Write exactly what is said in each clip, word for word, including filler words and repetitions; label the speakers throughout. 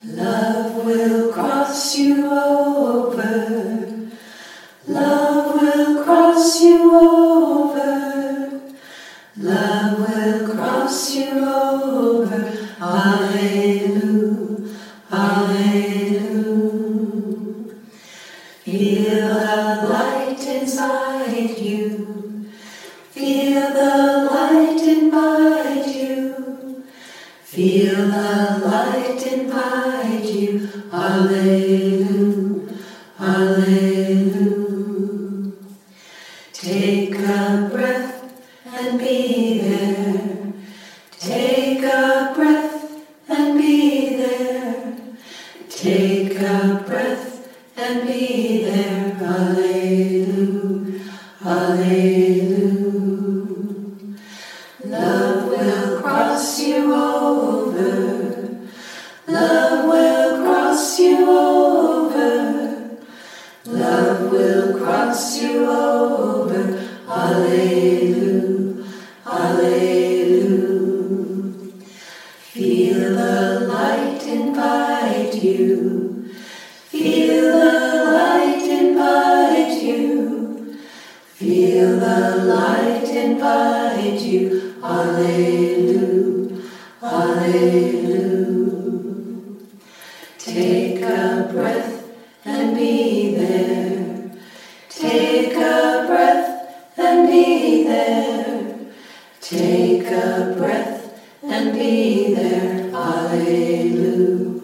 Speaker 1: Love will cross you over. Love will cross you over. Love will cross you over. Hallelujah. Hallelujah. Feel the light inside you. Feel the light invite you. Feel the light invite you. Hallelujah. Hallelujah. Take a breath and be there. Take a breath and be there. Take a breath and be there. Hallelujah. Hallelujah. Love will cross you over. Love will cross you over. Love will cross you over. Hallelujah. Hallelujah. Feel the light invite you. Feel the light invite you. Feel the light invite you. Hallelujah. Hallelujah. Take a breath and be there. Take a breath and be there. Take a breath and be there. Hallelujah.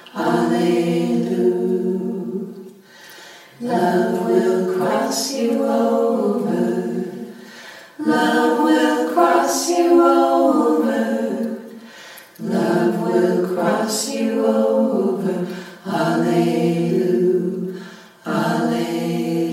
Speaker 1: Hallelujah. Love will cross you over. Love will cross you over. Love will cross you over. Hallelujah. Hallelujah.